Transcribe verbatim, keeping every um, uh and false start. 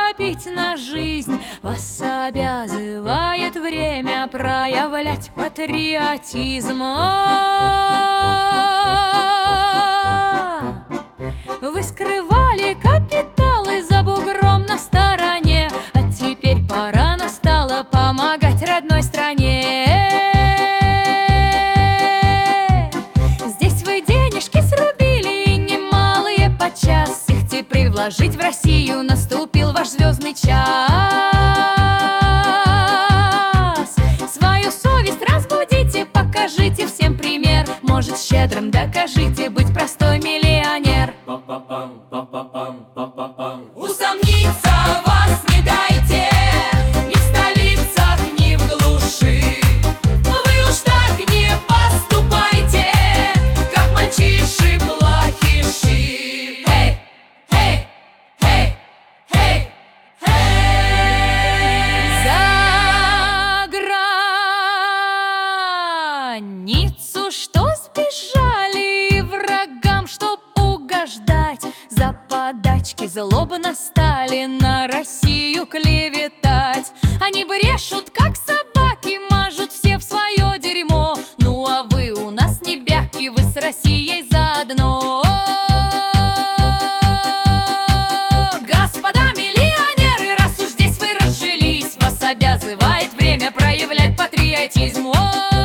копить на жизнь. Вас обязывает время проявлять патриотизм. Вы скрывали капиталы за бугром на стороне, а теперь пора настала помогать родной стране. Здесь вы денежки срубили, и немалые подчас. Их теперь вложить в Россию наступил ваш звездный час. Свою совесть разбудите, покажите всем пример. Может, щедрым докажите быть простой миллионер. Усомниться вас не дайте, ни в столицах, ни в глуши. Вы уж так не поступайте, как мальчиши-плохиши. Эй, эй, эй, эй, эй. За границу что сбежали врагам, чтоб угождать? За подачки злобно стали на Россию клеветать. Они брешут, как собаки, мажут все в свое дерьмо. Ну а вы у нас не бяки, вы с Россией заодно. Господа миллионеры, раз уж здесь вы разжились, вас обязывает время проявлять патриотизм. О!